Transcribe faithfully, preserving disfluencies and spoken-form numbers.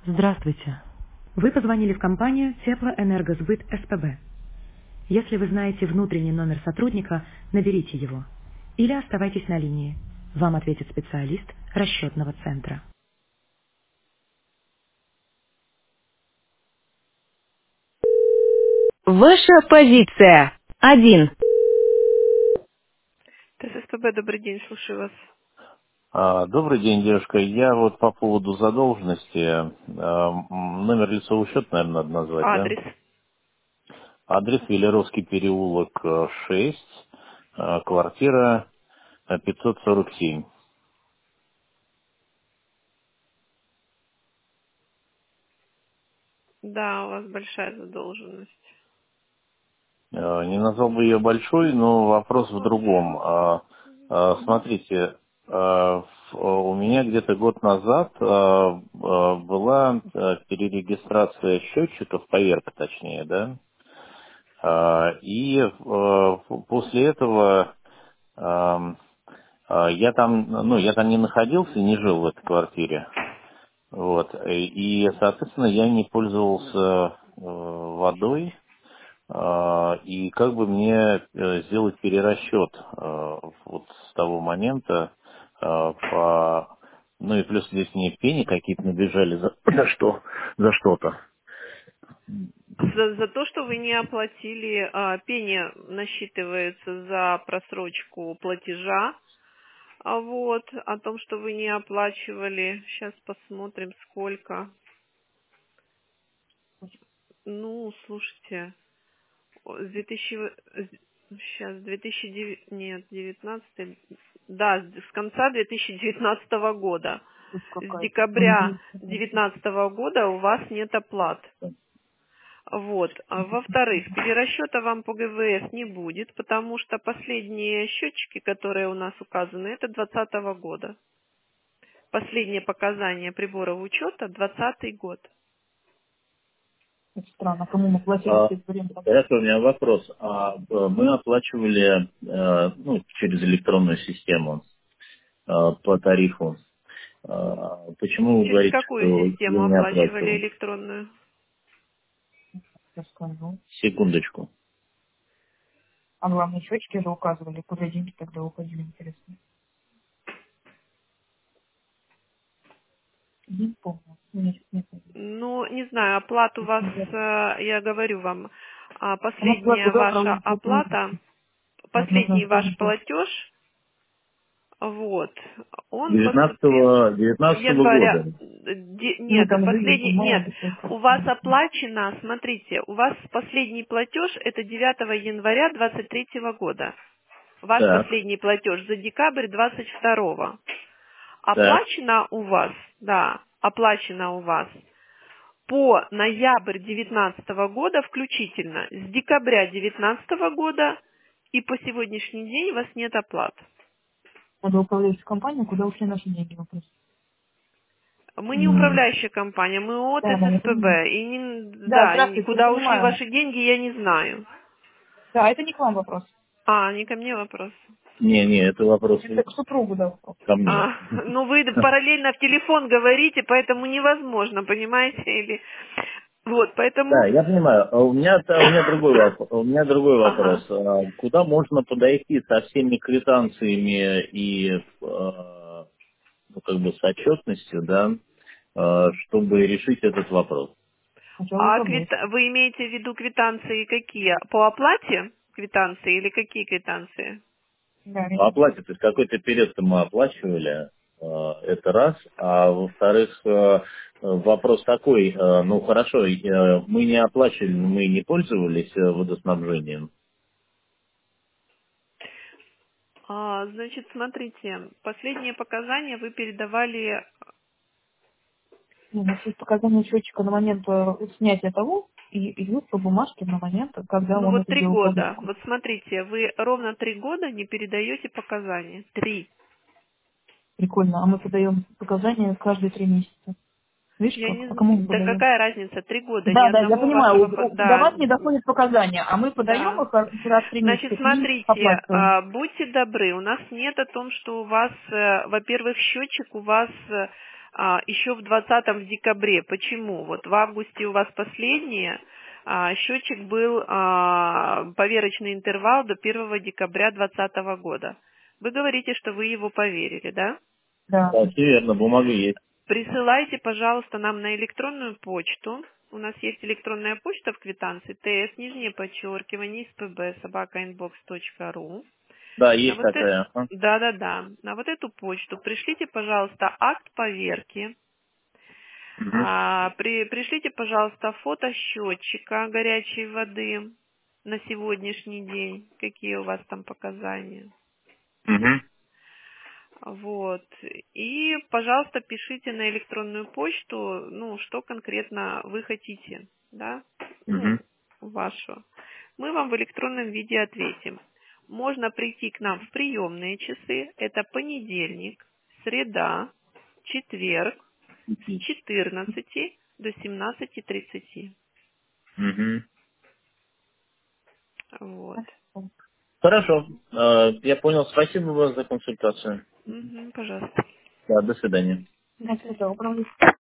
Здравствуйте. Вы позвонили в компанию Теплоэнергосбыт СПБ. Если вы знаете внутренний номер сотрудника, наберите его. Или оставайтесь на линии. Вам ответит специалист расчетного центра. Ваша позиция. Один. ТССПБ, добрый день, слушаю вас. А, Добрый день, девушка. Я вот по поводу задолженности. а, м, Номер лицевого счета, наверное, надо назвать, да? Адрес. Адрес Велеровский переулок э, шесть, э, квартира э, пятьсот сорок семь. Да, у вас большая задолженность. Э, Не назвал бы ее большой, но вопрос в другом. А, а, Смотрите, э, в- у меня где-то год назад э, э, была э, перерегистрация счетчиков, поверка точнее, да? А, И э, после этого ам, а, я там, ну, я там не находился, не жил в этой квартире. Вот. И, соответственно, я не пользовался э, водой. а, И как бы мне э, сделать перерасчет э, вот с того момента э, по... Ну и плюс здесь мне пени какие-то набежали за, за что, за что-то. За, за то, что вы не оплатили, а, пеня насчитывается за просрочку платежа. А вот, о том, что вы не оплачивали, сейчас посмотрим, сколько. Ну, слушайте, о, с две тысячи, сейчас, две тысячи девятнадцатый, нет, девятнадцатый, да, с с конца две тысячи девятнадцатого года. Тут С какая-то. декабря две тысячи девятнадцатого года у вас нет оплат. Вот. А во-вторых, перерасчета вам по ГВС не будет, потому что последние счетчики, которые у нас указаны, это двадцатого года. Последнее показание приборов учета двадцатый год. Это странно, кому мы платили А, все это время? Это у меня вопрос. А, э, мы оплачивали э, ну, через электронную систему э, по тарифу. А, почему вы Через говорите, какую что я систему не оплачивали оплачивал? электронную? Я скажу. Секундочку. А главные счетчики же указывали, куда деньги тогда уходили, интересно. Не помню. Нет, не помню. Ну, не знаю, оплата у вас, э, я говорю вам, а, У нас была последняя куда ваша управление платежом. оплата, Вот нужно последний ваш вспомнить. платеж, вот, он поступил девятнадцатого девятнадцатого января, года. де- Мы нет, там жили, последний, нет, понимаем, что у вас оплачено, смотрите, у вас последний платеж это девятого января двадцать третьего года. Ваш Так, последний платеж за декабрь двадцать второго. так. Оплачено у вас, да, оплачено у вас по ноябрь девятнадцатого года включительно, с декабря девятнадцатого года и по сегодняшний день у вас нет оплат. Надо управляющую компанию, куда ушли наши деньги, вопрос. Мы не М, управляющая компания, мы от Да, да, я понимаю. ССПБ. И не, Да, да, и здравствуйте, я куда ушли понимаю. ваши деньги, я не знаю. Да, это не к вам вопрос. А, не ко мне вопрос. Не, не, это вопрос Это к супругу, да, вопрос. ко мне. А, ну вы параллельно в телефон говорите, поэтому невозможно, понимаете? Или вот, Да, поэтому. я понимаю. А У меня, у меня другой вопрос. У меня другой Ага. вопрос. А Куда можно подойти со всеми квитанциями и э, ну, как бы с отчетностью, да, э, чтобы решить этот вопрос? Сначала А управлять. квит- вы имеете в виду квитанции какие? По оплате квитанции или какие квитанции? Да, По оплате, то есть какой-то период мы оплачивали, э, это раз. А во-вторых, э, вопрос такой, э, ну хорошо, э, мы не оплачивали, мы не пользовались э, водоснабжением. А, значит, смотрите, последние показания вы передавали, Не, у нас есть показания счетчика на момент э, снятия того, и идут по бумажке на момент, когда ну он вот это три делал по года. диску. Вот смотрите, вы ровно три года не передаете показания. Три. Прикольно. А мы подаем показания каждые три месяца. Видишь Я как? не А кому мы зн- Да подаем? какая разница? Три года, ни Да, да, я одного понимаю. вашего... У- по- у- До Да, вас не доходят показания, а мы подаем да. их раз в три Значит, месяца и смотрите, оплачиваем. а, будьте добры, у нас нет о том, что у вас, э, во-первых, счетчик у вас, э, а, еще в двадцатом в декабре. Почему? Вот в августе у вас последнее, а, счетчик был а, поверочный интервал до первого декабря двадцатого года. Вы говорите, что вы его поверили, да? Да. Да, все верно, бумага есть. Присылайте, пожалуйста, нам на электронную почту. У нас есть электронная почта в квитанции тс, нижнее подчеркивание, спб, собака инбокс точка ру. Да, На есть вот э- такая. ага. Да-да-да. На вот эту почту пришлите, пожалуйста, акт поверки. Мгм. А, при, пришлите, пожалуйста, фото счетчика горячей воды на сегодняшний день. Какие у вас там показания? Мгм. Вот. И, пожалуйста, пишите на электронную почту, ну, что конкретно вы хотите, да, ну, Мгм. вашу. Мы вам в электронном виде ответим. Можно прийти к нам в приемные часы. Это понедельник, среда, четверг с четырнадцати до семнадцати тридцати. Мгм. Вот. Хорошо, э, я понял. Спасибо вам за консультацию. Мгм, пожалуйста. Да, до свидания. До свидания.